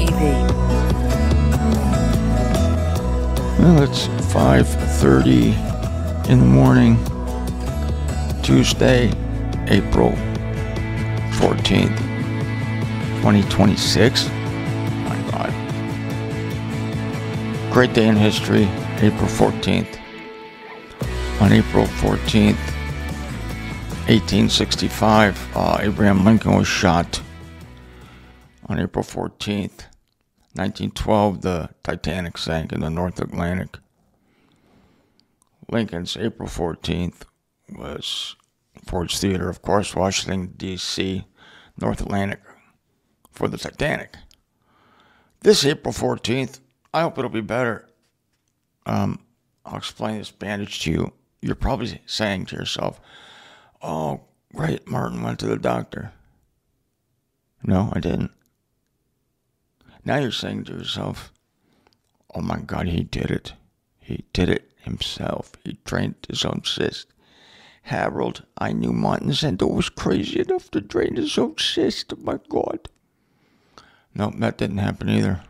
TV. Well, it's 5:30 in the morning, Tuesday, April 14th, 2026. My God. Great day in history, April 14th. On April 14th, 1865, Abraham Lincoln was shot. On April 14th, 1912, the Titanic sank in the North Atlantic. Lincoln's April 14th was Ford's Theater, of course, Washington, D.C., North Atlantic, for the Titanic. This April 14th, I hope it'll be better. I'll explain this bandage to you. You're probably saying to yourself, oh, great, Martin went to the doctor. No, I didn't. Now you're saying to yourself, oh my God, he did it. He did it himself. He drained his own cyst. Harold, I knew Martin Zendo was crazy enough to drain his own cyst. Oh my God. No, that didn't happen either.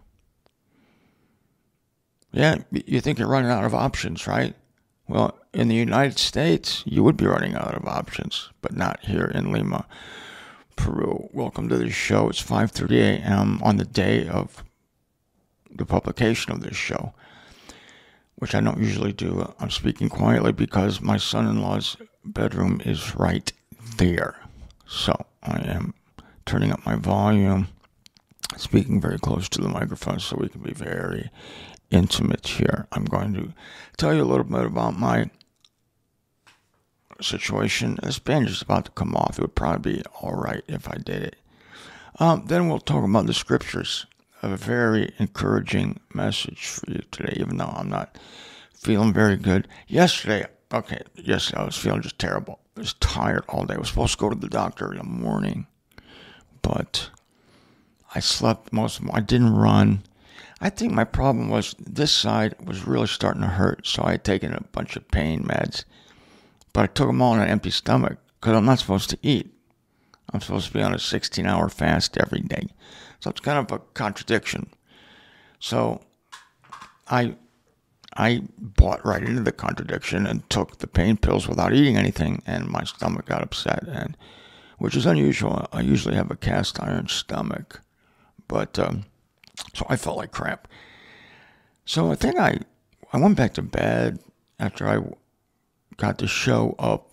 Yeah, you think you're running out of options, right? Well, in the United States, you would be running out of options, but not here in Lima, Peru. Welcome to the show. It's 5:30 a.m. on the day of the publication of this show, which I don't usually do. I'm speaking quietly because my son-in-law's bedroom is right there. So I am turning up my volume, speaking very close to the microphone so we can be very intimate here. I'm going to tell you a little bit about my situation. This bandage is about to come off. It would probably be all right if I did it. Then we'll talk about the scriptures. A very encouraging message for you today, even though I'm not feeling very good. Yesterday I was feeling just terrible. I was tired all day. I was supposed to go to the doctor in the morning, but I slept most of them. I didn't run. I think my problem was this side was really starting to hurt, so I had taken a bunch of pain meds, but I took them all on an empty stomach because I'm not supposed to eat. I'm supposed to be on a 16-hour fast every day, so it's kind of a contradiction. So I bought right into the contradiction and took the pain pills without eating anything, and my stomach got upset, and which is unusual. I usually have a cast iron stomach, but so I felt like crap. So I think I went back to bed after I got the show up.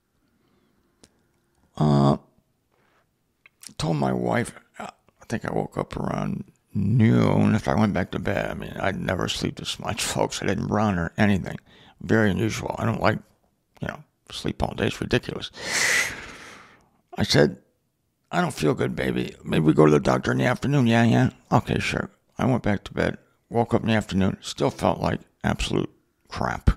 Told my wife, I think I woke up around noon after I went back to bed. I mean, I'd never sleep this much, folks. I didn't run or anything. Very unusual. I don't like, sleep all day. It's ridiculous. I said, I don't feel good, baby. Maybe we go to the doctor in the afternoon. Yeah. Okay, sure. I went back to bed, woke up in the afternoon, still felt like absolute crap.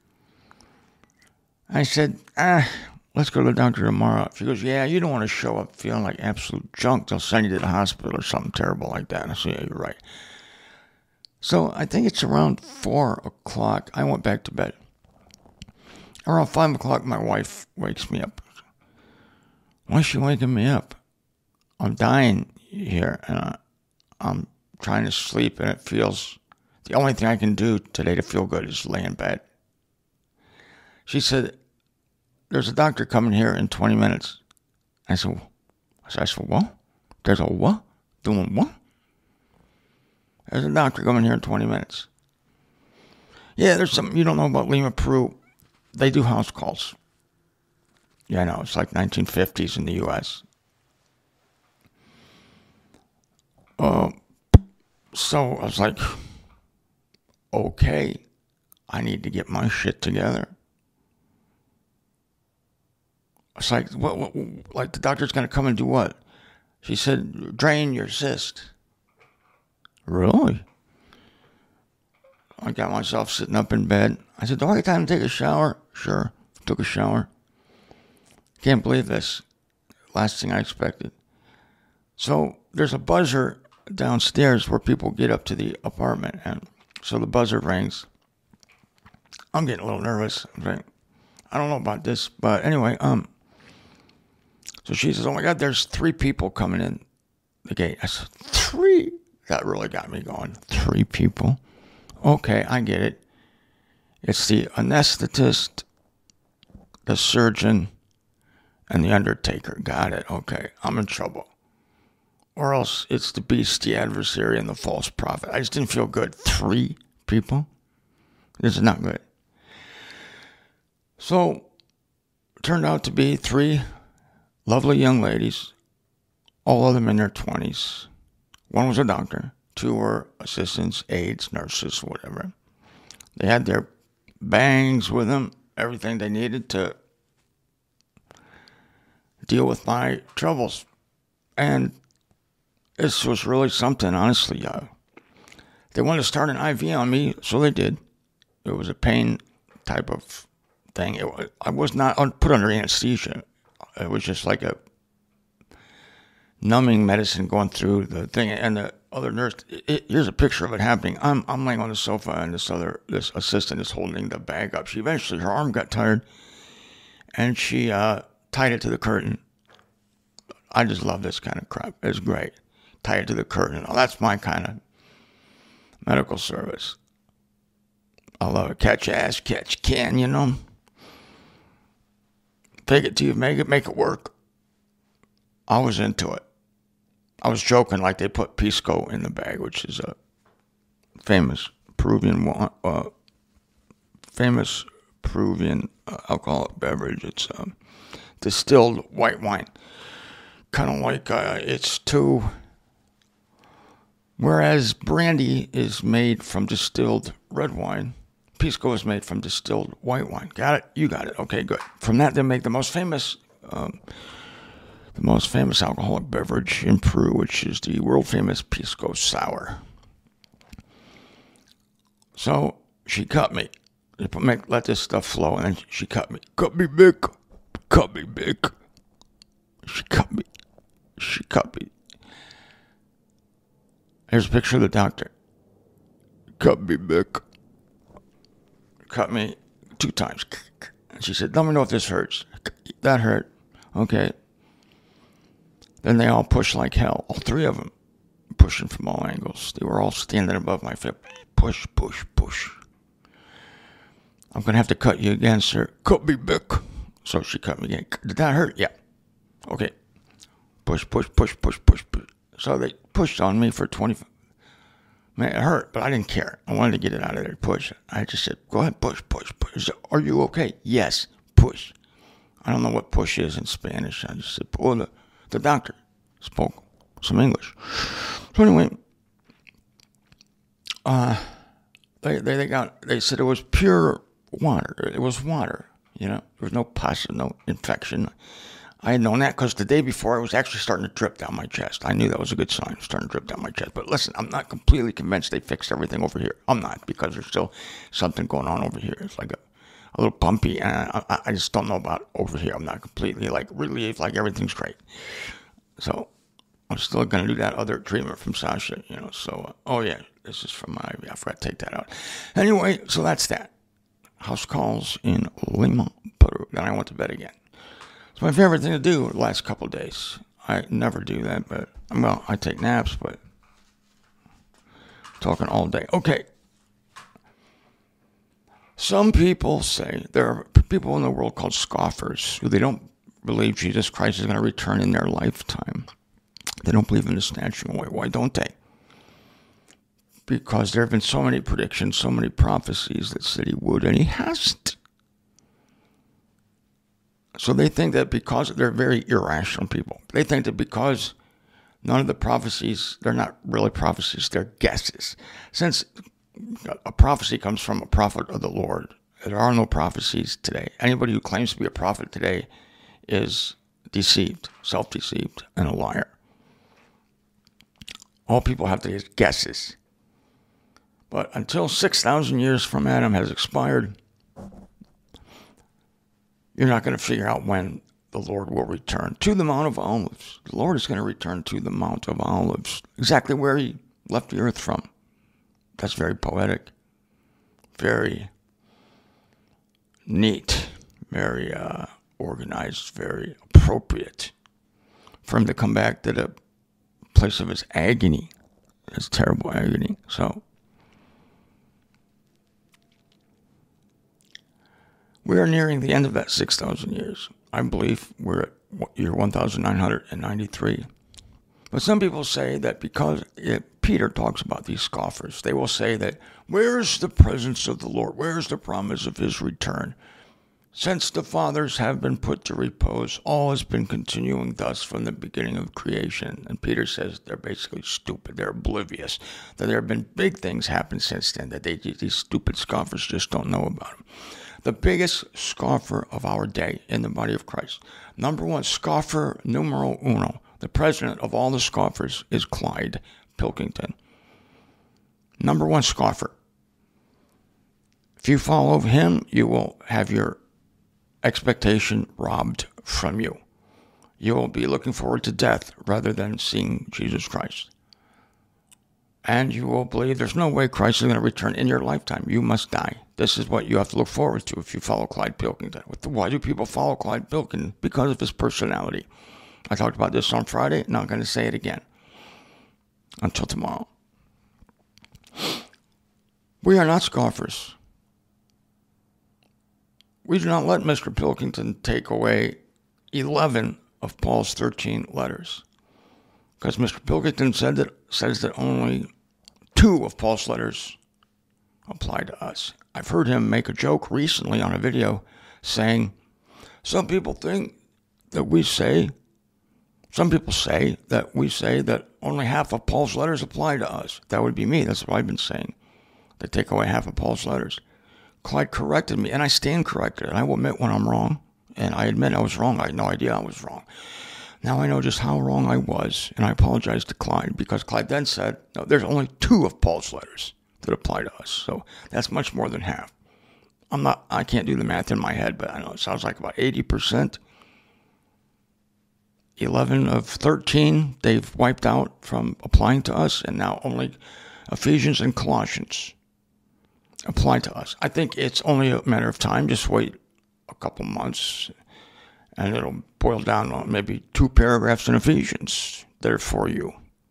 I said, let's go to the doctor tomorrow. She goes, yeah, you don't want to show up feeling like absolute junk. They'll send you to the hospital or something terrible like that. And I said, yeah, you're right. So I think it's around 4 o'clock. I went back to bed. Around 5 o'clock, my wife wakes me up. Why is she waking me up? I'm dying here, and I'm trying to sleep, and it feels, the only thing I can do today to feel good is lay in bed. She said, there's a doctor coming here in 20 minutes. I said, what? There's a what? Doing what? There's a doctor coming here in 20 minutes. Yeah, there's something you don't know about Lima, Peru. They do house calls. Yeah, I know, it's like 1950s in the U.S. So I was like, okay, I need to get my shit together. It's like, what, like the doctor's going to come and do what? She said, drain your cyst. Really? I got myself sitting up in bed. I said, do I get time to take a shower? Sure. Took a shower. Can't believe this. Last thing I expected. So there's a buzzer downstairs where people get up to the apartment, and so the buzzer rings. I'm getting a little nervous. I'm like, I don't know about this, but anyway, so she says, oh my God, there's 3 people coming in the gate. I said, 3? that really got me going. 3 people. Okay, I get it. It's the anesthetist, the surgeon, and the undertaker. Got it. Okay, I'm in trouble. Or else it's the beast, the adversary, and the false prophet. I just didn't feel good. 3 people? This is not good. So, it turned out to be 3 lovely young ladies, all of them in their 20s. One was a doctor. 2 were assistants, aides, nurses, whatever. They had their bangs with them, everything they needed to deal with my troubles. And this was really something, honestly. They wanted to start an IV on me, so they did. It was a pain type of thing. I was not put under anesthesia. It was just like a numbing medicine going through the thing. And the other nurse, here's a picture of it happening. I'm laying on the sofa, and this assistant is holding the bag up. Her arm got tired, and she tied it to the curtain. I just love this kind of crap. It's great. Tie it to the curtain. Oh, that's my kind of medical service. I love it. Catch ass, catch can, you know. Take it till you make it work. I was into it. I was joking like they put Pisco in the bag, which is a famous Peruvian alcoholic beverage. It's distilled white wine. Kind of like it's too... Whereas brandy is made from distilled red wine, Pisco is made from distilled white wine. Got it? You got it. Okay, good. From that, they make the most famous alcoholic beverage in Peru, which is the world famous Pisco Sour. So she cut me. Let this stuff flow, and then she cut me. Cut me big. Cut me big. She cut me. Here's a picture of the doctor. Cut me big. Cut me 2 times. And she said, let me know if this hurts. That hurt. Okay. Then they all pushed like hell. All 3 of them. Pushing from all angles. They were all standing above my feet. Push, push, push. I'm going to have to cut you again, sir. Cut me big. So she cut me again. Did that hurt? Yeah. Okay. Push, push, push, push, push, push. So they pushed on me for 25. Man, it hurt, but I didn't care. I wanted to get it out of there. Push. I just said, go ahead, push, push, push. Said, are you okay? Yes, push. I don't know what push is in Spanish. I just said, well, the doctor spoke some English. So anyway, they said it was pure water. It was water, you know. There was no pus, no infection. I had known that because the day before, it was actually starting to drip down my chest. I knew that was a good sign. It was starting to drip down my chest. But listen, I'm not completely convinced they fixed everything over here. I'm not, because there's still something going on over here. It's like a little bumpy, and I just don't know about over here. I'm not completely, relieved, everything's great. So I'm still going to do that other treatment from Sasha, you know. So, oh yeah, this is from my IV. I forgot to take that out. Anyway, so that's that. House calls in Lima, Peru. Then I went to bed again. It's my favorite thing to do the last couple of days. I never do that, but, I take naps, but I'm talking all day. Okay. Some people say, there are people in the world called scoffers, who they don't believe Jesus Christ is going to return in their lifetime. They don't believe in the snatching away. Why don't they? Because there have been so many predictions, so many prophecies that said he would, and he hasn't. So they think that because they're very irrational people, they think that because none of the prophecies, they're not really prophecies, they're guesses. Since a prophecy comes from a prophet of the Lord, there are no prophecies today. Anybody who claims to be a prophet today is deceived, self-deceived, and a liar. All people have to is guesses. But until 6,000 years from Adam has expired, you're not going to figure out when the Lord will return to the Mount of Olives. The Lord is going to return to the Mount of Olives, exactly where he left the earth from. That's very poetic, very neat, very organized, very appropriate for him to come back to the place of his agony It's terrible agony. So we are nearing the end of that 6,000 years. I believe we're at year 1,993. But some people say that because Peter talks about these scoffers, they will say that, where's the presence of the Lord? Where's the promise of his return? Since the fathers have been put to repose, all has been continuing thus from the beginning of creation. And Peter says they're basically stupid. They're oblivious. That there have been big things happen since then that these stupid scoffers just don't know about them. The biggest scoffer of our day in the body of Christ. Number one, scoffer numero uno. The president of all the scoffers is Clyde Pilkington. Number one scoffer. If you follow him, you will have your expectation robbed from you. You will be looking forward to death rather than seeing Jesus Christ. And you will believe there's no way Christ is going to return in your lifetime. You must die. This is what you have to look forward to if you follow Clyde Pilkington. Why do people follow Clyde Pilkington? Because of his personality. I talked about this on Friday. Not going to say it again until tomorrow. We are not scoffers. We do not let Mr. Pilkington take away 11 of Paul's 13 letters. Because Mr. Pilkington says that only 2 of Paul's letters apply to us. I've heard him make a joke recently on a video saying, some people say that we say that only half of Paul's letters apply to us. That would be me. That's what I've been saying. They take away half of Paul's letters. Clyde corrected me, and I stand corrected, and I will admit when I'm wrong, and I admit I was wrong. I had no idea I was wrong. Now I know just how wrong I was, and I apologize to Clyde, because Clyde then said, no, there's only 2 of Paul's letters that apply to us, so that's much more than half. I can't do the math in my head, but I know it sounds like about 80%. 11 of 13, they've wiped out from applying to us, and now only Ephesians and Colossians apply to us. I think it's only a matter of time. Just wait a couple months, and it'll boil down on maybe 2 paragraphs in Ephesians that are for you.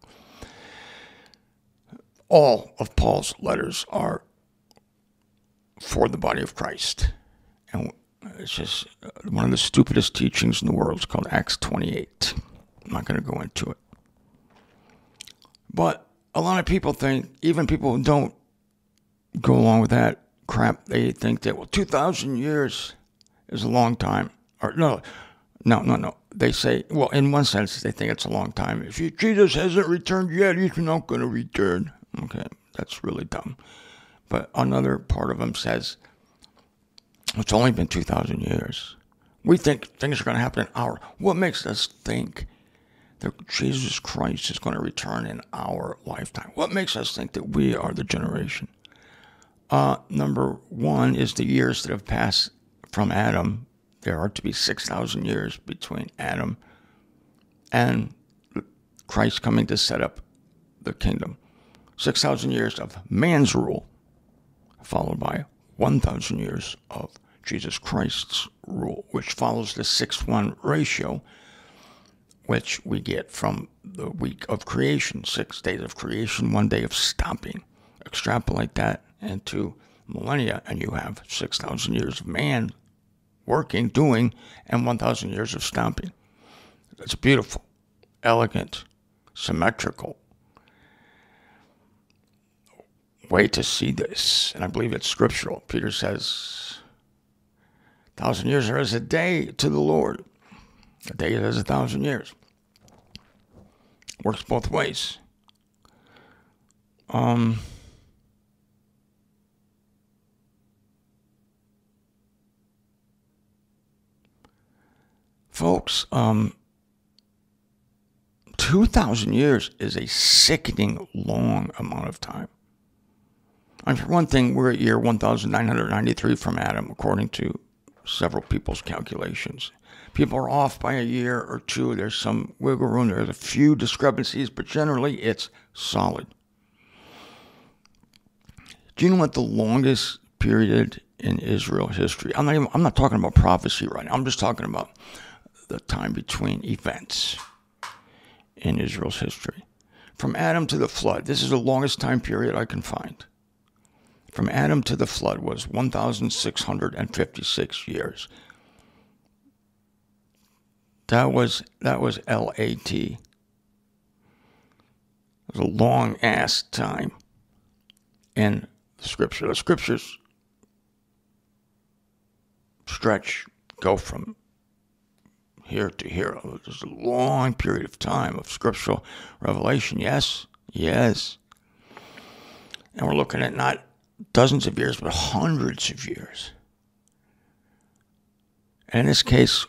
All of Paul's letters are for the body of Christ. And it's just one of the stupidest teachings in the world. It's called Acts 28. I'm not going to go into it. But a lot of people think, even people who don't go along with that crap, they think that, well, 2,000 years is a long time. Or no. They say, well, in one sense, they think it's a long time. If Jesus hasn't returned yet, he's not going to return. Okay, that's really dumb. But another part of them says, it's only been 2,000 years. We think things are going to happen in our. What makes us think that Jesus Christ is going to return in our lifetime? What makes us think that we are the generation? Number one is the years that have passed from Adam. There are to be 6,000 years between Adam and Christ coming to set up the kingdom. 6,000 years of man's rule, followed by 1,000 years of Jesus Christ's rule, which follows the 6:1 ratio, which we get from the week of creation, 6 days of creation, 1 day of stopping. Extrapolate that into millennia, and you have 6,000 years of man working, doing, and 1,000 years of stopping. It's beautiful, elegant, symmetrical way to see this, and I believe it's scriptural. Peter says, 1,000 years are as a day to the Lord. A day is as 1,000 years. Works both ways. Folks, 2,000 years is a sickening long amount of time. And for one thing, we're at year 1,993 from Adam, according to several people's calculations. People are off by a year or two. There's some wiggle room. There's a few discrepancies, but generally it's solid. Do you know what the longest period in Israel history? I'm not talking about prophecy right now. I'm just talking about the time between events in Israel's history. From Adam to the flood, this is the longest time period I can find. From Adam to the flood was 1,656 years. That was LAT. It was a long-ass time in the Scripture. The Scriptures go from here to here. There's a long period of time of scriptural revelation. Yes. And we're looking at not dozens of years, but hundreds of years. And in this case,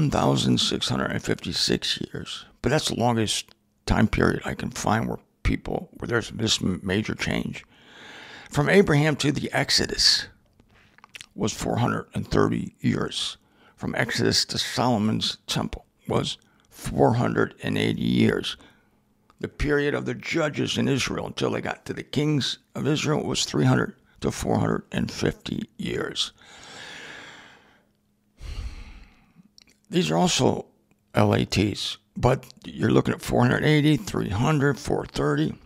1,656 years. But that's the longest time period I can find where there's this major change. From Abraham to the Exodus was 430 years. From Exodus to Solomon's temple was 480 years. The period of the judges in Israel until they got to the kings of Israel was 300 to 450 years. These are also LATs, but you're looking at 480, 300, 430.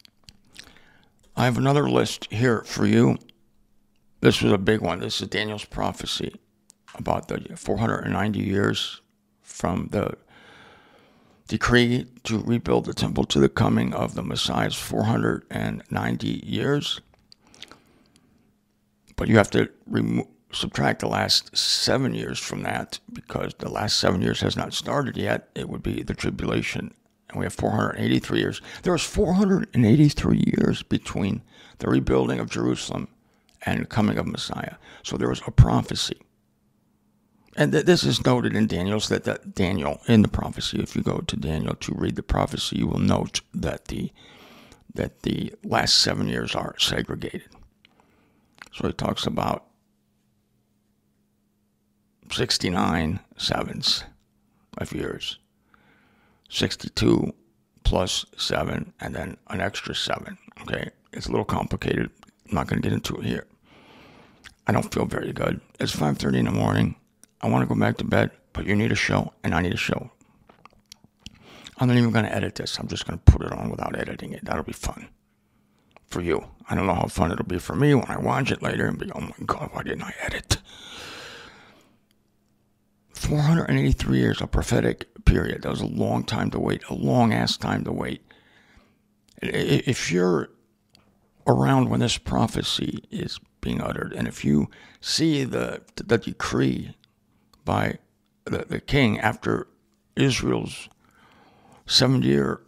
I have another list here for you. This was a big one. This is Daniel's prophecy about the 490 years from the decree to rebuild the temple to the coming of the Messiah's 490 years. But you have to subtract the last 7 years from that, because the last 7 years has not started yet. It would be the tribulation. And we have 483 years. There was 483 years between the rebuilding of Jerusalem and the coming of Messiah. So there was a prophecy. And this is noted in Daniel's, that Daniel, in the prophecy, if you go to Daniel to read the prophecy, you will note that the last 7 years are segregated. So he talks about 69 sevens of years, 62 plus 7, and then an extra 7. Okay, it's a little complicated. I'm not going to get into it here. I don't feel very good. It's 5:30 in the morning. I want to go back to bed, but you need a show, and I need a show. I'm not even going to edit this. I'm just going to put it on without editing it. That'll be fun for you. I don't know how fun it'll be for me when I watch it later and be, oh my God, why didn't I edit? 483 years, a prophetic period. That was a long time to wait, a long-ass time to wait. If you're around when this prophecy is being uttered, and if you see the decree by the king after Israel's 7-year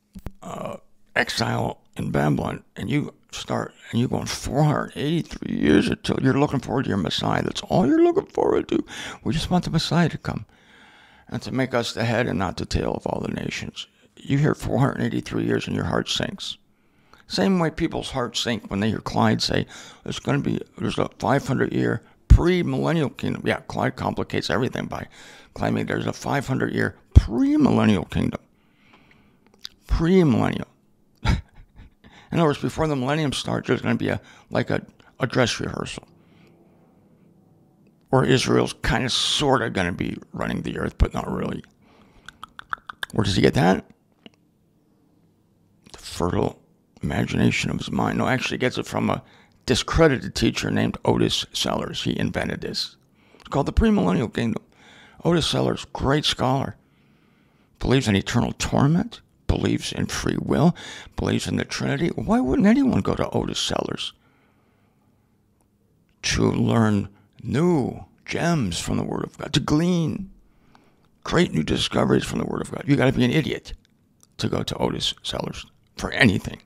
exile in Babylon, and you're going 483 years until you're looking forward to your Messiah. That's all you're looking forward to. We just want the Messiah to come and to make us the head and not the tail of all the nations. You hear 483 years and your heart sinks. Same way people's hearts sink when they hear Clyde say there's a 500-year pre-millennial kingdom. Yeah, Clyde complicates everything by claiming there's a 500-year pre-millennial kingdom. Pre-millennial. In other words, before the millennium starts, there's going to be a dress rehearsal where Israel's kind of sort of going to be running the earth, but not really. Where does he get that? The fertile imagination of his mind. No, actually, he gets it from a discredited teacher named Otis Sellers. He invented this. It's called the premillennial kingdom. Otis Sellers, great scholar, believes in eternal torment, believes in free will, believes in the Trinity. Why wouldn't anyone go to Otis Sellers to learn new gems from the Word of God, to glean great new discoveries from the Word of God? You got to be an idiot to go to Otis Sellers for anything.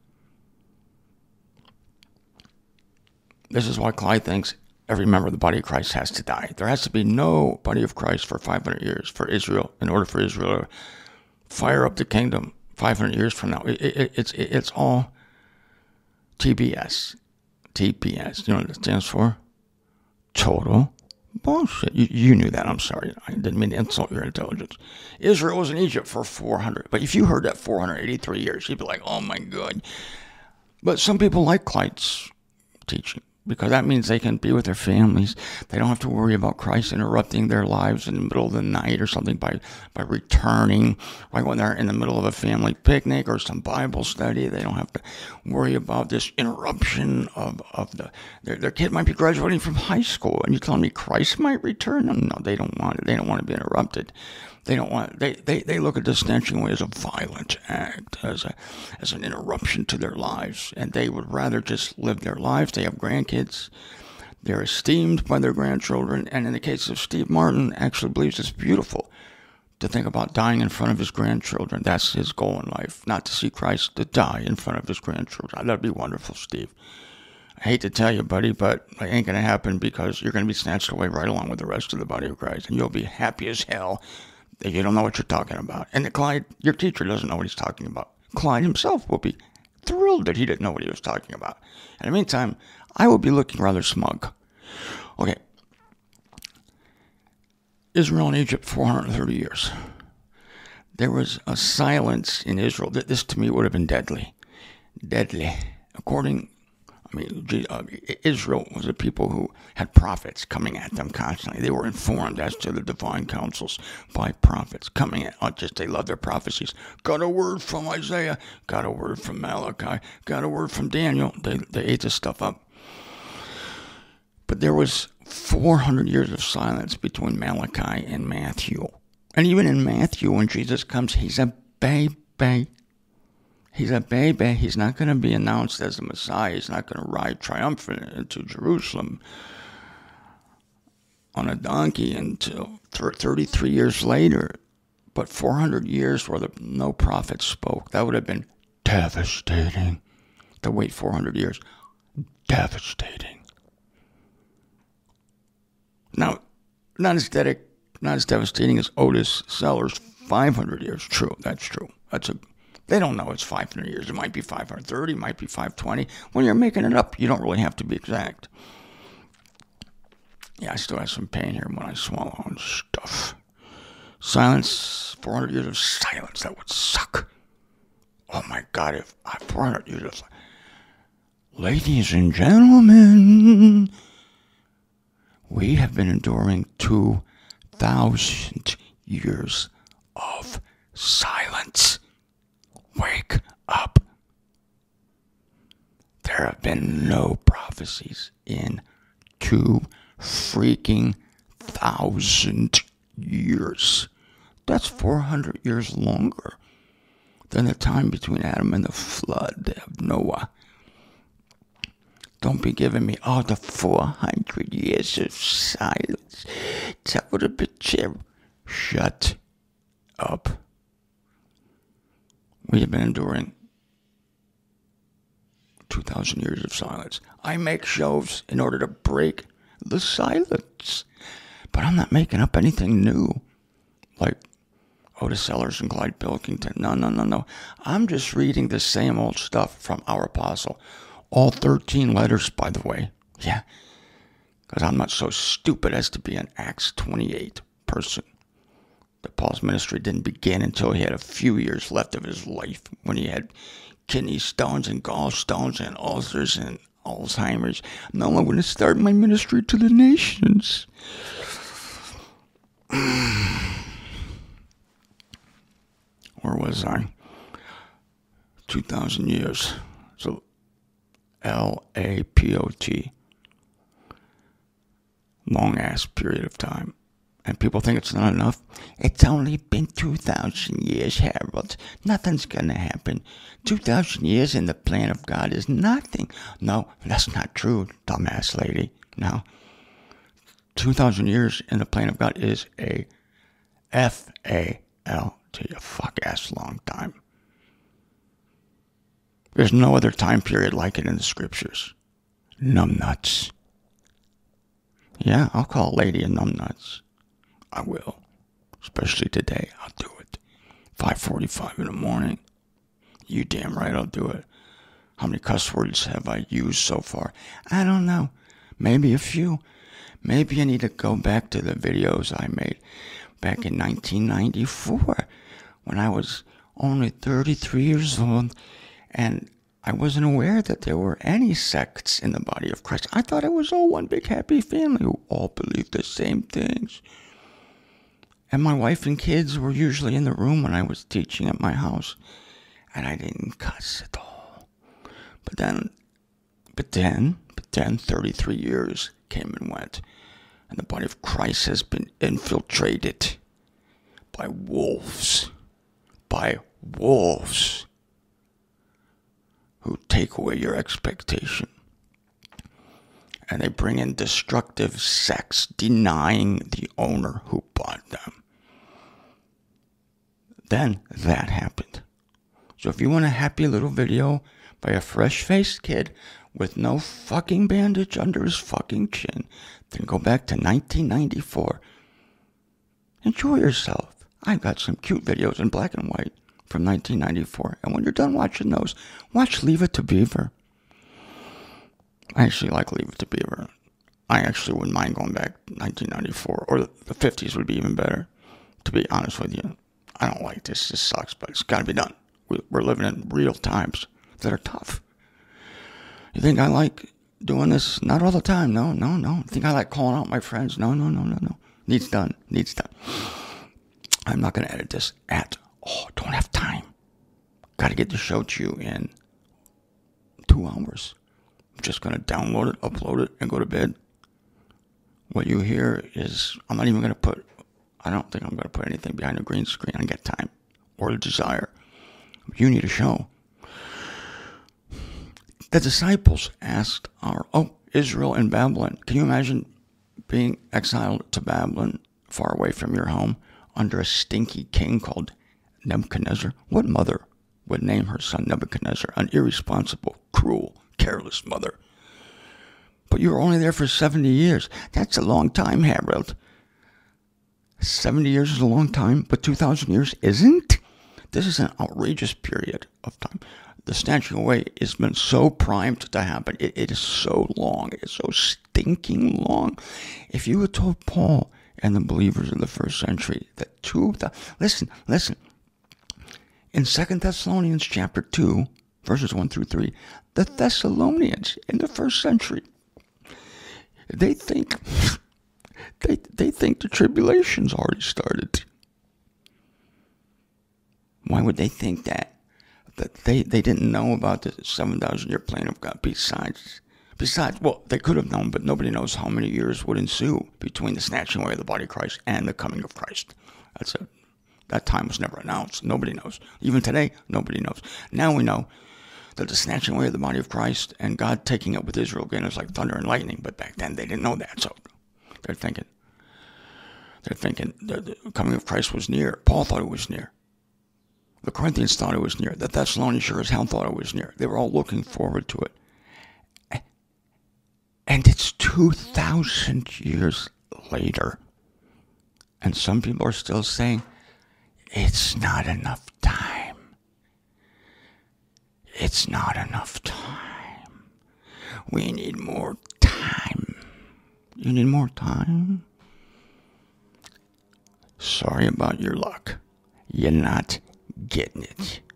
This is why Clyde thinks every member of the body of Christ has to die. There has to be no body of Christ for 500 years for Israel, in order for Israel to fire up the kingdom 500 years from now. It's all TBS. TPS. You know what it stands for? Total bullshit. You knew that. I'm sorry. I didn't mean to insult your intelligence. Israel was in Egypt for 400. But if you heard that 483 years, you'd be like, oh my God. But some people like Clyde's teaching. because that means they can be with their families. They don't have to worry about Christ interrupting their lives in the middle of the night or something by returning, like when they're in the middle of a family picnic or some Bible study. They don't have to worry about this interruption of their kid might be graduating from high school, and you're telling me Christ might return? No, they don't want it. They don't want to be interrupted. They don't want. They look at the stenching away as a violent act, as an interruption to their lives, and they would rather just live their lives. They have grandkids. They're esteemed by their grandchildren, and in the case of Steve Martin, actually believes it's beautiful to think about dying in front of his grandchildren. That's his goal in life, not to see Christ, to die in front of his grandchildren. That'd be wonderful, Steve. I hate to tell you, buddy, but it ain't going to happen, because you're going to be snatched away right along with the rest of the body of Christ, and you'll be happy as hell. You don't know what you're talking about. And Clyde, your teacher, doesn't know what he's talking about. Clyde himself will be thrilled that he didn't know what he was talking about. In the meantime, I will be looking rather smug. Okay. Israel and Egypt, 430 years. There was a silence in Israel. This, to me, would have been deadly. Deadly. Israel was a people who had prophets coming at them constantly. They were informed as to the divine counsels by prophets coming at, they love their prophecies. Got a word from Isaiah, got a word from Malachi, got a word from Daniel. They ate this stuff up. But there was 400 years of silence between Malachi and Matthew. And even in Matthew, when Jesus comes, he's a baby. He's a baby. He's not going to be announced as the Messiah. He's not going to ride triumphant into Jerusalem on a donkey until 33 years later. But 400 years where no prophet spoke. That would have been devastating. To wait 400 years. Devastating. Now, not as devastating as Otis Sellers' 500 years. True, that's true. They don't know it's 500 years. It might be 530, it might be 520. When you're making it up, you don't really have to be exact. Yeah, I still have some pain here when I swallow on stuff. Silence, 400 years of silence, that would suck. Oh my God, if 400 years of silence. Ladies and gentlemen, we have been enduring 2,000 years of silence. Wake up. There have been no prophecies in 2 freaking thousand years. That's 400 years longer than the time between Adam and the flood of Noah. Don't be giving me all the 400 years of silence. That would have been terrible. Shut up. We have been enduring 2,000 years of silence. I make shows in order to break the silence. But I'm not making up anything new. Like Otis Sellers and Clyde Pilkington. No. I'm just reading the same old stuff from our apostle. All 13 letters, by the way. Yeah. Because I'm not so stupid as to be an Acts 28 person. That Paul's ministry didn't begin until he had a few years left of his life, when he had kidney stones and gallstones and ulcers and Alzheimer's. Now I'm going to start my ministry to the nations. Where was I? 2,000 years. So LAPOT. Long-ass period of time. And people think it's not enough. It's only been 2,000 years, Harold. Nothing's going to happen. 2,000 years in the plan of God is nothing. No, that's not true, dumbass lady. No. 2,000 years in the plan of God is a FALT, a fuck-ass long time. There's no other time period like it in the scriptures. Numbnuts. Yeah, I'll call a lady a numbnuts. I will. Especially today. I'll do it. 5:45 in the morning. You damn right I'll do it. How many cuss words have I used so far? I don't know. Maybe a few. Maybe I need to go back to the videos I made back in 1994 when I was only 33 years old and I wasn't aware that there were any sects in the body of Christ. I thought it was all one big happy family who all believed the same things. And my wife and kids were usually in the room when I was teaching at my house. And I didn't cuss at all. But then 33 years came and went. And the body of Christ has been infiltrated by wolves. By wolves who take away your expectation. And they bring in destructive sects, denying the owner who bought them. Then that happened. So if you want a happy little video by a fresh-faced kid with no fucking bandage under his fucking chin, then go back to 1994. Enjoy yourself. I've got some cute videos in black and white from 1994. And when you're done watching those, watch Leave It to Beaver. I actually like Leave It to Beaver. I actually wouldn't mind going back to 1994. Or the 50s would be even better, to be honest with you. I don't like this. This sucks, but it's got to be done. We're living in real times that are tough. You think I like doing this? Not all the time. No. You think I like calling out my friends? No. Needs done. I'm not going to edit this at all. Don't have time. Got to get the show to you in 2 hours. I'm just going to download it, upload it, and go to bed. What you hear is, I don't think I'm going to put anything behind a green screen. I don't get time or the desire. You need a show. The disciples asked Israel and Babylon. Can you imagine being exiled to Babylon, far away from your home, under a stinky king called Nebuchadnezzar? What mother would name her son Nebuchadnezzar? An irresponsible, cruel, careless mother. But you were only there for 70 years. That's a long time, Harold. 70 years is a long time, but 2,000 years isn't? This is an outrageous period of time. The snatching away has been so primed to happen. It is so long. It's so stinking long. If you had told Paul and the believers of the first century that listen. In 2 Thessalonians chapter 2, verses 1 through 3, the Thessalonians in the first century, they think the tribulation's already started. Why would they think that? That they didn't know about the 7,000-year plan of God. Besides, well, they could have known, but nobody knows how many years would ensue between the snatching away of the body of Christ and the coming of Christ. That time was never announced. Nobody knows. Even today, nobody knows. Now we know that the snatching away of the body of Christ and God taking up with Israel again is like thunder and lightning. But back then, they didn't know that. So they're thinking the coming of Christ was near. Paul thought it was near. The Corinthians thought it was near. The Thessalonians sure as hell thought it was near. They were all looking forward to it. And it's 2,000 years later. And some people are still saying, it's not enough time. It's not enough time. We need more time. You need more time? Sorry about your luck. You're not getting it.